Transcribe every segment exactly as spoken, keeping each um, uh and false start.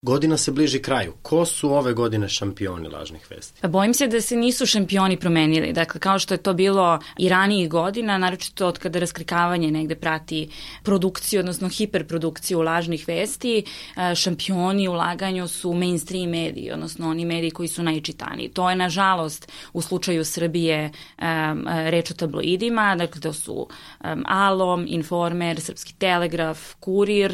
Godina se bliži kraju. Ko su ove godine šampioni lažnih vesti? Pa bojim se da se nisu šampioni promenili. Dakle, kao što je to bilo i ranijih godina, naročito od kada raskrikavanje negde prati produkciju, odnosno hiperprodukciju lažnih vesti, šampioni u laganju su mainstream mediji, odnosno oni mediji koji su najčitaniji. To je, nažalost, u slučaju Srbije um, reč o tabloidima, dakle, to su um, Alo, Informer, Srpski telegraf, Kurir, uh,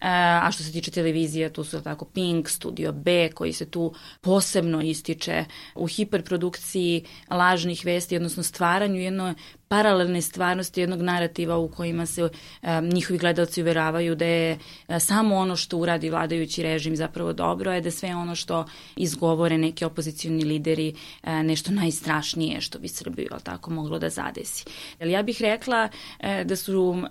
a što se tiče televizije, tu su tako Pink, Studio B, koji se tu posebno ističe u hiperprodukciji lažnih vesti, odnosno stvaranju jedno paralelne stvarnosti, jednog narativa u kojima se um, njihovi gledalci uveravaju da je uh, samo ono što uradi vladajući režim zapravo dobro, je da sve ono što izgovore neki opozicioni lideri uh, nešto najstrašnije što bi Srbiju tako moglo da zadesi. Ali ja bih rekla uh, da su um,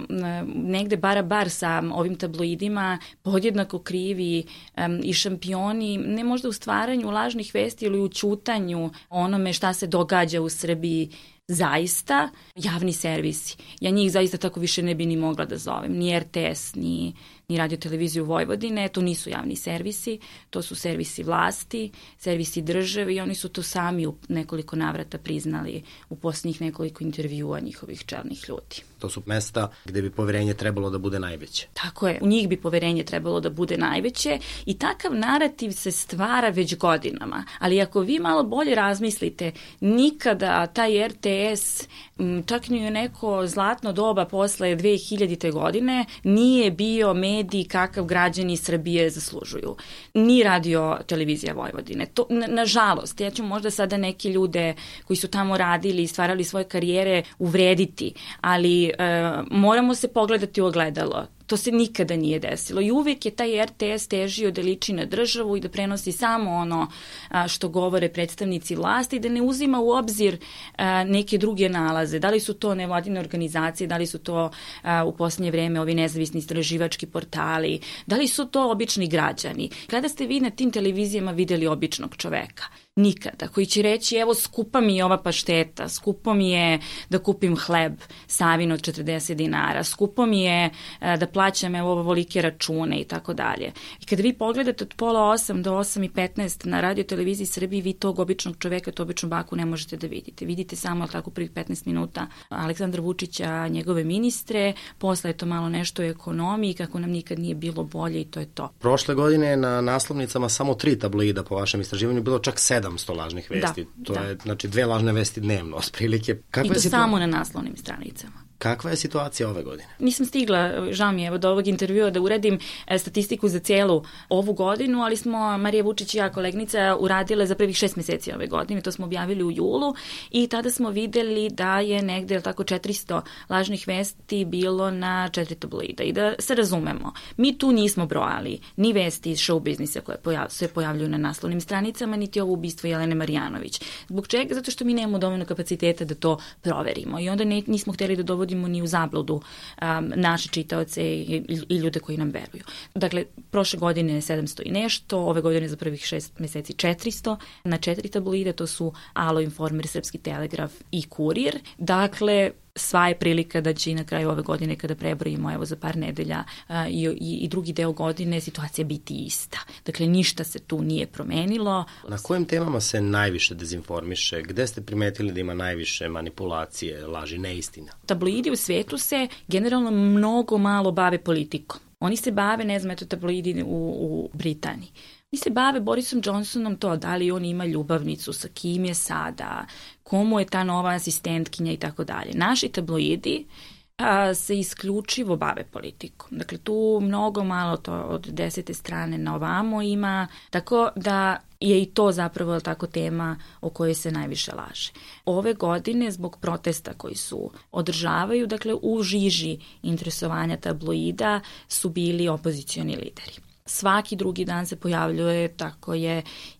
negde bara bar sa ovim tabloidima podjednako krivi um, i šampioni, ne možda u stvaranju lažnih vesti ili u ćutanju onome šta se događa u Srbiji, zaista javni servisi. Ja njih zaista tako više ne bi ni mogla da zovem. Ni R T S, ni, ni Radio televiziju Vojvodine, to nisu javni servisi, to su servisi vlasti, servisi države i oni su to sami u nekoliko navrata priznali u posljednjih nekoliko intervjua njihovih čelnih ljudi. To su mesta gde bi poverenje trebalo da bude najveće. Tako je, u njih bi poverenje trebalo da bude najveće i takav narativ se stvara već godinama. Ali ako vi malo bolje razmislite, nikada taj R T S, čak ni u neko zlatno doba posle dve hiljadite. godine, nije bio medij kakav građani Srbije zaslužuju. Ni Radio televizija Vojvodine. To, na, nažalost, ja ću možda sada neki ljude koji su tamo radili i stvarali svoje karijere uvrediti, ali e, moramo se pogledati u ogledalo. To se nikada nije desilo i uvijek je taj R T S težio da liči na državu i da prenosi samo ono a, što govore predstavnici vlasti, da ne uzima u obzir a, neke druge nalaze. Da li su to nevladine organizacije, da li su to a, u posljednje vreme ovi nezavisni istraživački portali, da li su to obični građani. Kada ste vi na tim televizijama videli običnog čoveka? Nikada. Koji će reći, evo, skupa mi je ova pašteta, skupo mi je da kupim hleb Savin od četrdeset dinara, skupo mi je a, da plaćam evo ovolike račune i tako dalje. I kada vi pogledate od pola osam do osam i petnaest na Radio televiziji Srbiji, vi tog običnog čoveka, tu običnu baku ne možete da vidite. Vidite samo tako prvih petnaest minuta Aleksandra Vučića, njegove ministre, posle je to malo nešto u ekonomiji, kako nam nikad nije bilo bolje i to je to. Prošle godine je na naslovnicama samo tri tabloida po vašem istraživanju, bilo čak sedamsto lažnih vesti. Da, to da. je, znači, dve lažne vesti dnevno, otprilike. I to samo na naslovnim stranicama. Kakva je situacija ove godine? Nisam stigla, žao mi je, evo do ovog intervjua da uradim e, statistiku za cijelu ovu godinu, ali smo, Marija Vučić i ja, kolegnica, uradile za prvih šest meseci ove godine, to smo objavili u julu i tada smo videli da je negde tako četiristo lažnih vesti bilo na četiri tabloida. I da se razumemo, mi tu nismo brojali ni vesti iz show biznisa koje pojav, se pojavljuju na naslovnim stranicama, niti ovo ubistvo Jelene Marjanović. Zbog čega? Zato što mi nemamo dovoljno kapaciteta da to proverimo i onda ne, nismo hteli da dovodimo ni u zabludu um, naše čitaoce i, i, i ljude koji nam veruju. Dakle, prošle godine je sedamsto i nešto, ove godine za prvih šest meseci četiristo, na četiri tabloide, to su Alo, Informer, Srpski telegraf i Kurir. Dakle, sva je prilika da će i na kraju ove godine, kada prebrojimo evo za par nedelja a, i, i, i drugi deo godine, situacija biti ista. Dakle, ništa se tu nije promenilo. Na kojim temama se najviše dezinformiše? Gde ste primetili da ima najviše manipulacije, laži, neistina? Tabloidi u svetu se generalno mnogo malo bave politikom. Oni se bave, ne znam, eto tabloidi u, u Britaniji. Oni se bave Borisom Johnsonom, to da li on ima ljubavnicu, sa kim je sada, komu je ta nova asistentkinja i tako dalje. Naši tabloidi a, se isključivo bave politikom. Dakle, tu mnogo malo to od desete strane na ovamo ima, tako da je i to zapravo tako tema o kojoj se najviše laže. Ove godine, zbog protesta koji su održavaju, dakle, u žiži interesovanja tabloida su bili opozicioni lideri. Svaki drugi dan se pojavljuje, tako je,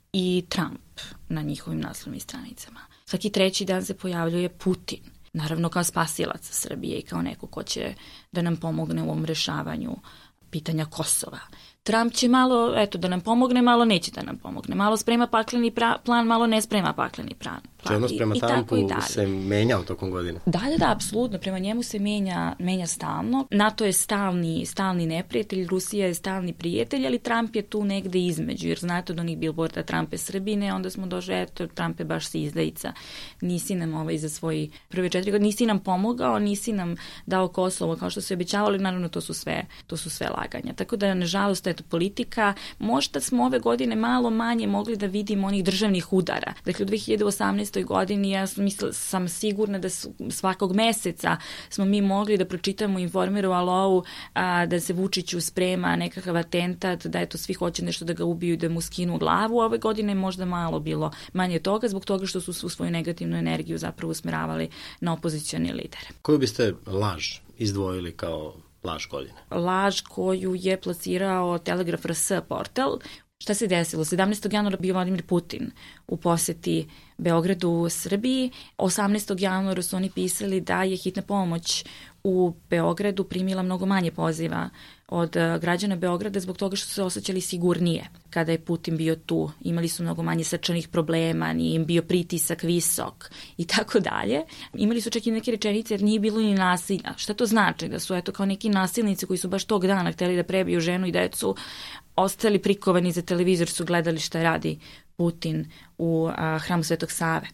i Trump na njihovim naslovnim stranicama. Svaki treći dan se pojavljuje Putin, naravno kao spasilac Srbije i kao neko ko će da nam pomogne u ovom rešavanju pitanja Kosova. Trump će malo, eto, da nam pomogne, malo neće da nam pomogne. Malo sprema pakleni pra, plan, malo ne sprema pakleni plan. Če odnos prema Trumpu se menjao tokom godine? Da, da, da, apsolutno. Prema njemu se menja, menja stalno. NATO je stalni, stalni neprijatelj, Rusija je stalni prijatelj, ali Trump je tu negde između, jer znate od onih bilborda Trump je Srbine, onda smo došli, eto, Trump je baš si izdajica. Nisi nam ovaj za svoji prve četiri godine, nisi nam pomogao, nisi nam dao Kosovo kao što se obećavali, naravno to su sve, to su sve laganja. Tako da, nažalost, eto, politika, možda smo ove godine malo manje mogli da vidimo onih državnih udara. Dakle, u dve hiljade osamnaestoj godini ja mislila, sam sigurna da su, svakog meseca smo mi mogli da pročitamo Informeru Alou a, da se Vučiću sprema nekakav atentat, da eto svi hoće nešto da ga ubiju i da mu skinu glavu. Ove godine je možda malo bilo manje toga zbog toga što su svu svoju negativnu energiju zapravo usmeravali na opozicioni lidere. Koju biste laž izdvojili kao laž godine? Laž koju je plasirao Telegraf R S portal. Šta se desilo? sedamnaestog januara bio Vladimir Putin u poseti Beogradu, Srbiji. osamnaestog januara su oni pisali da je hitna pomoć u Beogradu primila mnogo manje poziva od građana Beograda zbog toga što su se osjećali sigurnije kada je Putin bio tu. Imali su mnogo manje srčanih problema, nije im bio pritisak visok i tako dalje. Imali su čak i neke rečenice jer nije bilo ni nasilja. Šta to znači? Da su eto kao neki nasilnici koji su baš tog dana hteli da prebiju ženu i decu, ostali prikovani za televizor, su gledali šta radi Putin u a, hramu Svetog Save.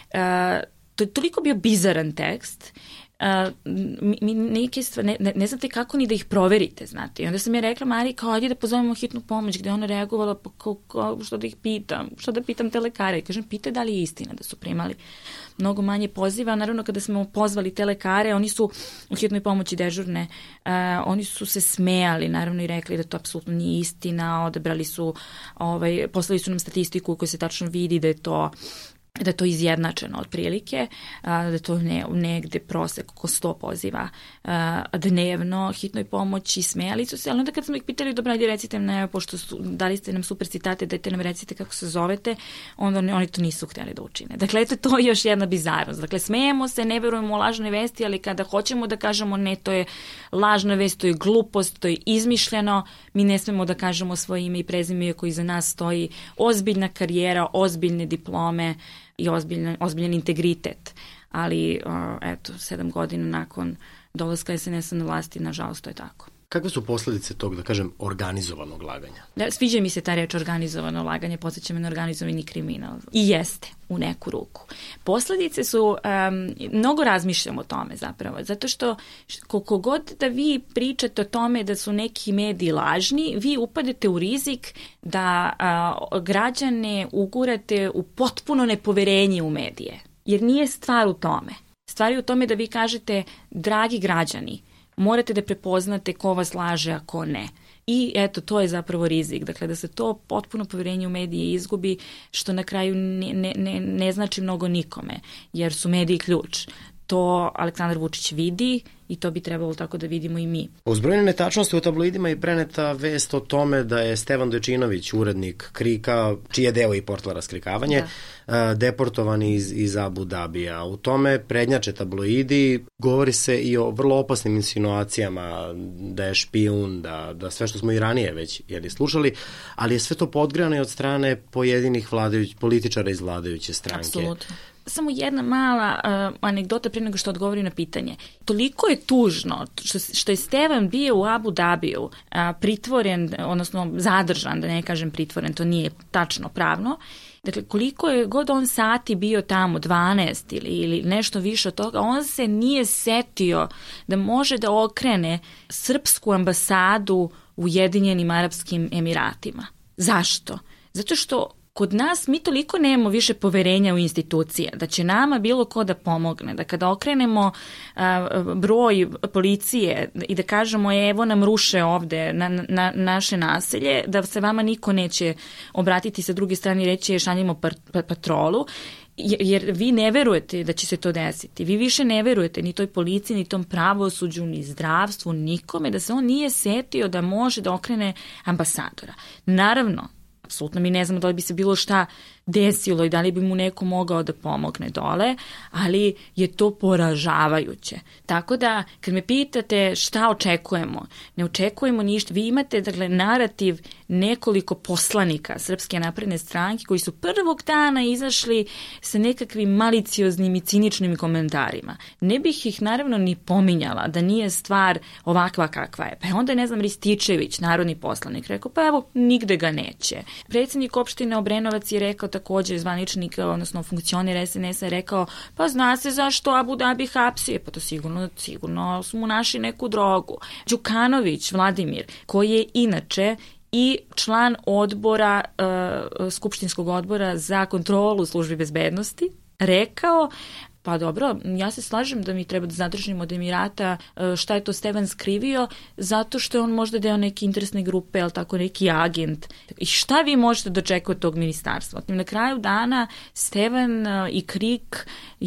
A, to je toliko bio bizaran tekst. Uh, mi, mi neke stvari, ne, ne, ne znate kako ni da ih proverite, znate. I onda sam ja rekla Mariji, kao, ajde da pozovemo hitnu pomoć, gde ona reagovala, pa kao, kao, što da ih pitam, što da pitam te lekare. I kažem, pitaj da li je istina da su primali mnogo manje poziva. Naravno, kada smo pozvali te lekare, oni su u hitnoj pomoći dežurne, uh, oni su se smejali, naravno, i rekli da to apsolutno nije istina, odabrali su, ovaj, poslali su nam statistiku koju se tačno vidi da je to da je to izjednačeno otprilike, da je to ne, negde prosek oko sto poziva a, dnevno hitnoj pomoći, smejali su se, ali onda kad smo ih pitali, dobro, ajde recite nam, pošto su, dali ste nam super citate, dajte nam recite kako se zovete, onda oni, oni to nisu htjeli da učine. Dakle, eto, to je još jedna bizarnost. Dakle, smejemo se, ne verujemo u lažne vesti, ali kada hoćemo da kažemo ne, to je lažna vest, to je glupost, to je izmišljeno, mi ne smemo da kažemo svoje ime i prezime koji za nas stoji ozbiljna karijera, ozbiljne diplome i ozbiljan, ozbiljan integritet. Ali, uh, eto, sedam godina nakon dolaska S N S-a na vlasti, nažalost, to je tako. Kakve su posledice tog, da kažem, organizovanog laganja? Da, sviđa mi se ta reč organizovano laganje, podsjeća me na organizovani kriminal. I jeste, u neku ruku. Posledice su, um, mnogo razmišljam o tome zapravo, zato što koliko god da vi pričate o tome da su neki mediji lažni, vi upadete u rizik da uh, građane ugurate u potpuno nepoverenje u medije. Jer nije stvar u tome. Stvar je u tome da vi kažete, dragi građani, morate da prepoznate ko vas laže, a ko ne. I eto, to je zapravo rizik. Dakle, da se to potpuno poverenje u medije izgubi, što na kraju ne, ne, ne, ne znači mnogo nikome, jer su mediji ključ. To Aleksandar Vučić vidi i to bi trebalo tako da vidimo i mi. Uz brojne netačnosti u tabloidima je preneta vest o tome da je Stevan Dojčinović, urednik Krika, čiji je deo i portala Raskrikavanje, da. deportovan iz, iz Abu Dabija. U tome prednjače tabloidi, govori se i o vrlo opasnim insinuacijama da je špijun, da, da sve što smo i ranije već jeli slušali, ali je sve to podgrejano i od strane pojedinih vladajuć, političara iz vladajuće stranke. Apsolutno. Samo jedna mala uh, anegdota pre nego što odgovori na pitanje. Toliko je tužno što, što je Stevan bio u Abu Dabiju uh, pritvoren, odnosno zadržan, da ne kažem pritvoren, to nije tačno pravno. Dakle, koliko je god on sati bio tamo, dvanaest ili, ili nešto više od toga, on se nije setio da može da okrene srpsku ambasadu u Ujedinjenim Arapskim Emiratima. Zašto? Zato što kod nas mi toliko nemamo više poverenja u institucije, da će nama bilo ko da pomogne, da kada okrenemo a, broj policije i da kažemo evo nam ruše ovde na, na naše naselje, da se vama niko neće obratiti sa druge strane i reći šaljimo pat, patrolu, jer vi ne verujete da će se to desiti. Vi više ne verujete ni toj policiji, ni tom pravosuđu, ni zdravstvu, nikome, da se on nije setio da može da okrene ambasadora. Naravno, apsolutno mi ne znamo da li bi se bilo šta desilo i da li bi mu neko mogao da pomogne dole, ali je to poražavajuće. Tako da, kad me pitate šta očekujemo, ne očekujemo ništa. Vi imate, dakle, narativ nekoliko poslanika Srpske napredne stranke koji su prvog dana izašli sa nekakvim malicioznim i ciničnim komentarima. Ne bih ih naravno ni pominjala da nije stvar ovakva kakva je. Pa onda je, ne znam, Rističević, narodni poslanik, rekao, pa evo, nigde ga neće. Predsjednik opštine Obrenovac je rekao također, zvaničnik, odnosno funkcioner es en es a je rekao, pa zna se zašto Abu Dhabi hapsi, pa to sigurno, sigurno su mu našli neku drogu. Đukanović Vladimir, koji je inače i član odbora, uh, skupštinskog odbora za kontrolu službi bezbednosti, rekao, pa dobro, ja se slažem da mi treba da zadržimo od Emirata šta je to Stevan skrivio, zato što je on možda deo neke interesne grupe, ali tako neki agent. I šta vi možete da očekujete od tog ministarstva? Na kraju dana Stevan i Krik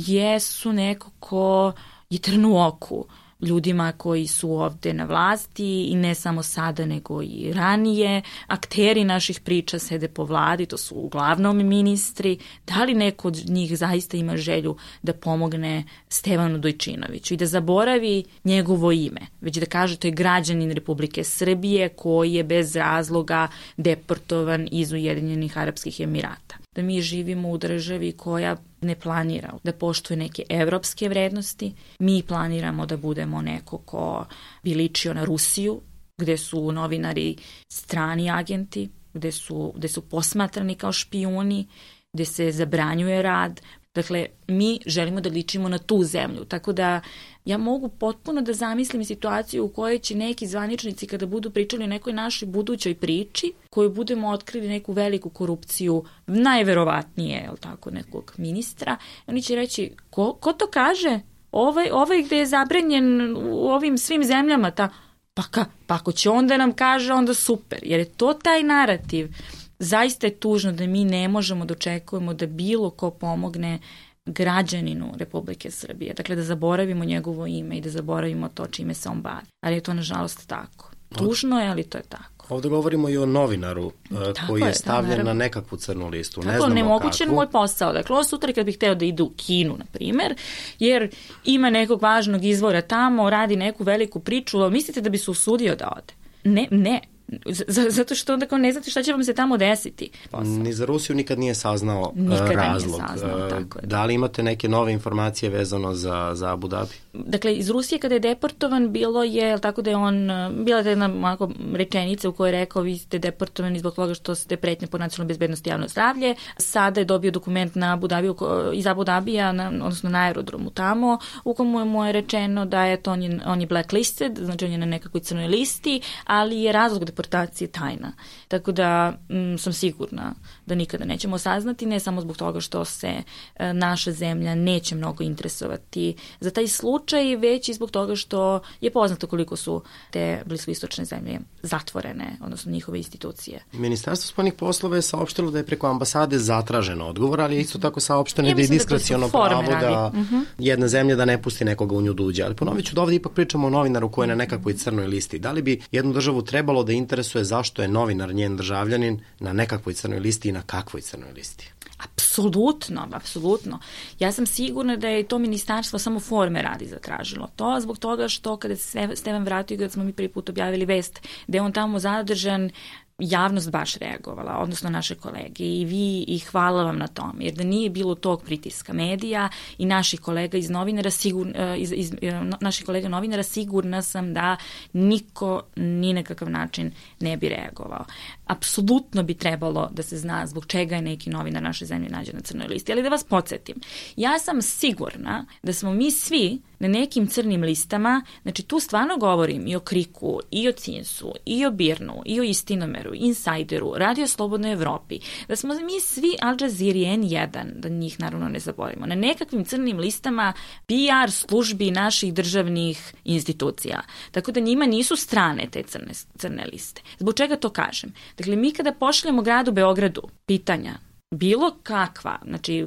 jesu neko ko je trn u oku ljudima koji su ovde na vlasti i ne samo sada nego i ranije. Akteri naših priča sede po vladi, to su uglavnom ministri. Da li neko od njih zaista ima želju da pomogne Stevanu Dojčinoviću i da zaboravi njegovo ime, već da kaže to je građanin Republike Srbije koji je bez razloga deportovan iz Ujedinjenih Arapskih Emirata? Da mi živimo u državi koja ne planira da poštuje neke evropske vrednosti. Mi planiramo da budemo neko ko bi ličio na Rusiju, gde su novinari strani agenti, gde su, gde su posmatrani kao špijuni, gde se zabranjuje rad. Dakle, mi želimo da ličimo na tu zemlju, tako da ja mogu potpuno da zamislim situaciju u kojoj će neki zvaničnici kada budu pričali o nekoj našoj budućoj priči, koju budemo otkrili neku veliku korupciju, najverovatnije, je li tako, nekog ministra, oni će reći, ko, ko to kaže? Ovaj, ovaj gde je zabranjen u ovim svim zemljama, ta, pa, ka, pa ako će onda nam kaže, onda super, jer je to taj narativ. Zaista je tužno da mi ne možemo da očekujemo da bilo ko pomogne građaninu Republike Srbije. Dakle, da zaboravimo njegovo ime i da zaboravimo to čime se on bavi. Ali je to, nažalost, tako. Tužno je, ali to je tako. Ovdje govorimo i o novinaru tako koji je, je stavljen da, na nekakvu crnu listu. Tako, ne znamo nemogućen moj posao. Dakle, ovo sutra kad bih hteo da ide u Kinu, na primjer, jer ima nekog važnog izvora tamo, radi neku veliku priču, mislite da bi se usudio da ode? Ne, ne. Z- zato što onda kao ne znate šta će vam se tamo desiti. Posao. Ni za Rusiju nikad nije saznao Nikada razlog. Nije saznao, tako je. Da li imate neke nove informacije vezano za, za Abu Dhabi? Dakle, iz Rusije kada je deportovan bilo je, tako da je on, bila je jedna onako rečenica u kojoj je rekao vi ste deportovani zbog toga što ste pretnja po nacionalnoj bezbednosti i javno zdravlje. Sada je dobio dokument na Abu Dhabi, iz Abu Dhabija, na, odnosno na aerodromu tamo, u komu mu je rečeno da je to on je, on je blacklisted, znači on je na nekakvoj crnoj listi, ali je razlog deportacije tajna. Tako da m, sam sigurna da nikada nećemo saznati, ne samo zbog toga što se e, naša zemlja neće mnogo interesovati za taj slučaj, već i zbog toga što je poznato koliko su te bliskoistočne zemlje zatvorene, odnosno njihove institucije. Ministarstvo spoljnih poslova je saopštilo da je preko ambasade zatražen odgovor, ali je isto tako saopšteno ja da je diskreciono pravo da uh-huh. jedna zemlja da ne pusti nekoga u nju duđe. Ali ponovit ću da ovdje ipak pričamo o novinaru koji je na nekakvoj crnoj listi. Da li bi jednu državu trebalo da interesuje zašto je novinar, njen državljanin, na nekakvoj crnoj listi i na kakvoj crnoj listi? Apsolutno, apsolutno. Ja sam sigurna da je to ministarstvo samo forme radi zatražilo. To zbog toga što kada se Stevan vratio i kada smo mi prvi put objavili vest da je on tamo zadržan, javnost baš reagovala, odnosno naše kolege i vi i hvala vam na tom, jer da nije bilo tog pritiska medija i naših kolega iz novinara, sigur, iz, iz, naših kolega novinara, sigurna sam da niko ni na kakav način ne bi reagovao. Apsolutno bi trebalo da se zna zbog čega je neki novinar naše zemlje nađen na crnoj listi. Ali da vas podsjetim, ja sam sigurna da smo mi svi na nekim crnim listama, znači tu stvarno govorim i o Kriku, i o Cinsu, i o Birnu, i o Istinomeru, Insajderu, Radio Slobodnoj Evropi, da smo mi svi Al Jazeera i en jedan, da njih naravno ne zaboravimo, na nekakvim crnim listama P R službi naših državnih institucija. Tako da njima nisu strane te crne, crne liste. Zbog čega to kažem? Dakle, mi kada pošaljemo gradu Beogradu pitanja, bilo kakva, znači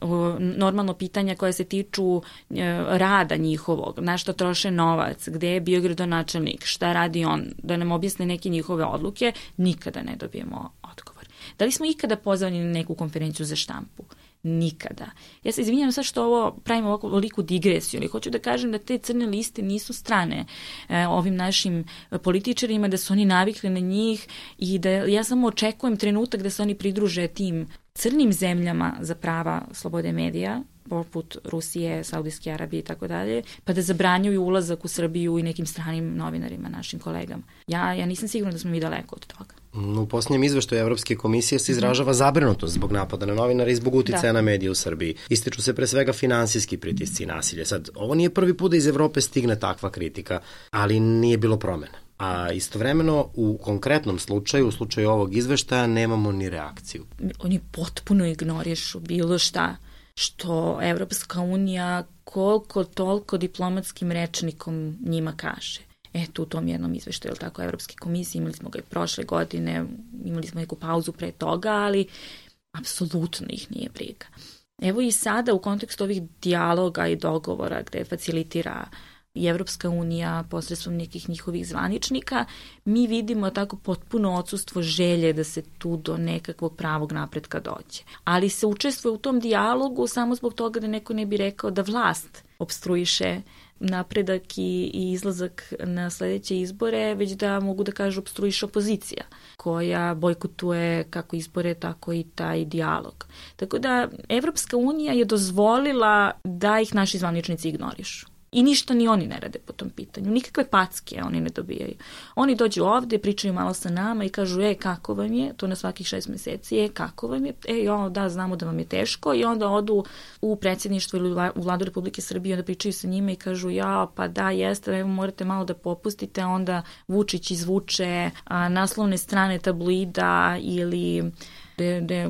normalno pitanja koja se tiču rada njihovog, na što troše novac, gde je bio gradonačelnik, šta radi on, da nam objasne neke njihove odluke, nikada ne dobijemo odgovor. Da li smo ikada pozvani na neku konferenciju za štampu? Nikada. Ja se izvinjam sad što ovo pravim ovako veliku digresiju, ali hoću da kažem da te crne liste nisu strane e, ovim našim političarima, da su oni navikli na njih i da ja samo očekujem trenutak da se oni pridruže tim crnim zemljama za prava slobode medija, poput Rusije, Saudijske Arabije i tako dalje, pa da zabranjuju ulazak u Srbiju i nekim stranim novinarima, našim kolegama. Ja, ja nisam sigurna da smo mi daleko od toga. U posljednjem izveštaju Evropske komisije se izražava zabrinutost zbog napada na novinara i zbog uticaja na medije u Srbiji. Ističu se pre svega finansijski pritisci i nasilje. Sad, ovo nije prvi put da iz Evrope stigne takva kritika, ali nije bilo promena. A istovremeno u konkretnom slučaju, u slučaju ovog izveštaja, nemamo ni reakciju. Oni potpuno ignorišu bilo šta što Evropska unija koliko toliko diplomatskim rečnikom njima kaže. Eto, u tom jednom izveštaju, tako, Evropske komisije, imali smo ga i prošle godine, imali smo neku pauzu pre toga, ali apsolutno ih nije briga. Evo i sada u kontekstu ovih dijaloga i dogovora gde facilitira i Evropska unija posredstvom nekih njihovih zvaničnika, mi vidimo tako potpuno odsustvo želje da se tu do nekakvog pravog napretka dođe. Ali se učestvuje u tom dijalogu samo zbog toga da neko ne bi rekao da vlast obstruiše napredak i, i izlazak na sledeće izbore, već da mogu da kažu obstruiše opozicija, koja bojkotuje kako izbore, tako i taj dijalog. Tako da Evropska unija je dozvolila da ih naši zvaničnici ignorišu. I ništa ni oni ne rade po tom pitanju. Nikakve packe oni ne dobijaju. Oni dođu ovde, pričaju malo sa nama i kažu, e, kako vam je, to na svakih šest meseci, e, kako vam je, e, jo, da, znamo da vam je teško, i onda odu u predsjedništvo ili u Vladu Republike Srbije, onda pričaju sa njima i kažu, ja, pa da, jeste, evo, morate malo da popustite, onda Vučić izvuče a, naslovne strane tabloida ili gde, gde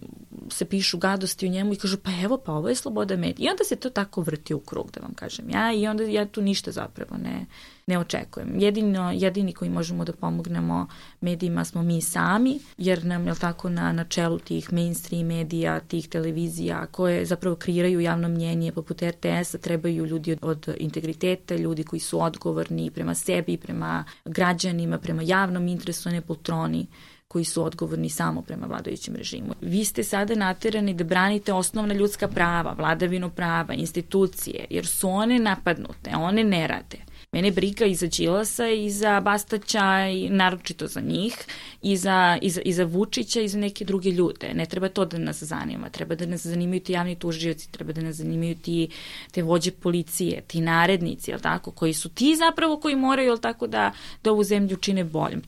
se pišu gadosti u njemu i kažu, pa evo, pa ovo je sloboda medija. I onda se to tako vrti u krug, da vam kažem ja, i onda ja tu ništa zapravo ne, ne očekujem. Jedino, jedini koji možemo da pomognemo medijima smo mi sami, jer nam, je tako, na, na čelu tih mainstream medija, tih televizija koje zapravo kreiraju javno mnjenje poput er te es-a, trebaju ljudi od, od integriteta, ljudi koji su odgovorni prema sebi, prema građanima, prema javnom interesu, a ne poltroni koji su odgovorni samo prema vladajućem režimu. Vi ste sada naterani da branite osnovna ljudska prava, vladavinu prava, institucije, jer su one napadnute, one ne rade. Mene briga i za Đilasa i za Bastaća, i naročito za njih, i za, i, za, i za Vučića i za neke druge ljude. Ne treba to da nas zanima, treba da nas zanimaju ti javni tužioci, treba da nas zanimaju ti, te vođe policije, ti narednici, jel tako, koji su ti zapravo koji moraju, jel tako, da, da ovu zemlju čine boljom.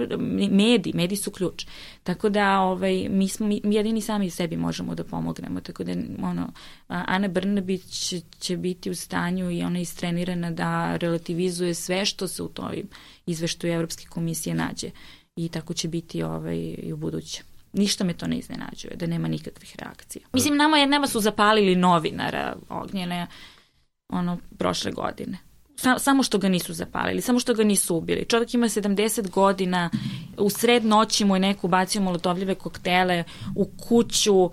Mediji, mediji su ključ. Tako da ovaj, mi, smo, mi jedini sami sebi možemo da pomognemo. Tako da ono, Ana Brnabić će biti u stanju i ona je istrenirana da relativizuje sve što se u toj izveštaju Evropske komisije nađe. I tako će biti ovaj, i u buduće. Ništa me to ne iznenađuje, da nema nikakvih reakcija. Mislim, nama, je, nama su zapalili novinara Ognjene ono, prošle godine. Sa, samo što ga nisu zapalili, samo što ga nisu ubili. Čovjek ima sedamdeset godina, u sred noći mu je neko bacio molotovljive koktele u kuću,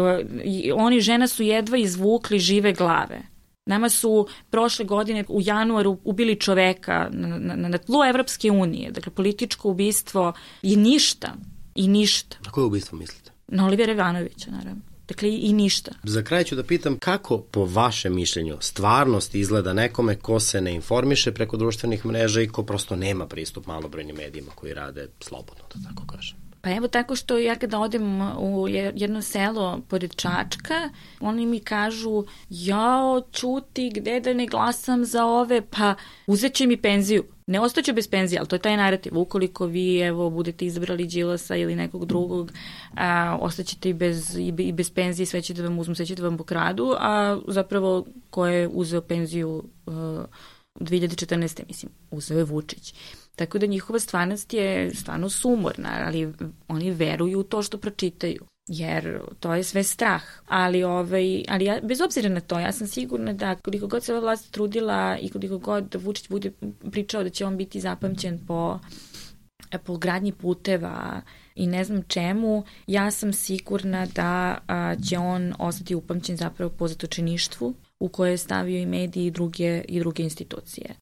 i oni, žena su jedva izvukli žive glave. Nama su prošle godine u januaru ubili čoveka na, na, na tlu Evropske unije. Dakle, političko ubistvo i ništa. I ništa. Na koje ubistvo mislite? Na Olivera Ivanovića, naravno. Dakle, i ništa. Za kraj ću da pitam kako, po vašem mišljenju, stvarnost izgleda nekome ko se ne informiše preko društvenih mreža i ko prosto nema pristup malobrojnim medijima koji rade slobodno, da tako kažem. Pa evo, tako što ja kada odem u jedno selo pored Čačka, oni mi kažu, jao, čuti, gde da ne glasam za ove, pa uzet će mi penziju. Ne ostaću bez penzije, ali to je taj narativ. Ukoliko vi, evo, budete izabrali Đilasa ili nekog drugog, a, ostaćete i bez, i bez penzije, sve će da vam uzmu, sve će da vam pokradu, a zapravo ko je uzeo penziju uh, dve hiljade četrnaeste. mislim, uzeo je Vučić. Tako da njihova stvarnost je stvarno sumorna, ali oni veruju u to što pročitaju, jer to je sve strah. Ali, ovaj, ali ja, bez obzira na to, ja sam sigurna da koliko god se ova vlast trudila i koliko god Vučić bude pričao da će on biti zapamćen po po gradnji puteva i ne znam čemu, ja sam sigurna da a, će on ostati upamćen zapravo po zatočeništvu u koje je stavio i mediji i druge, i druge institucije.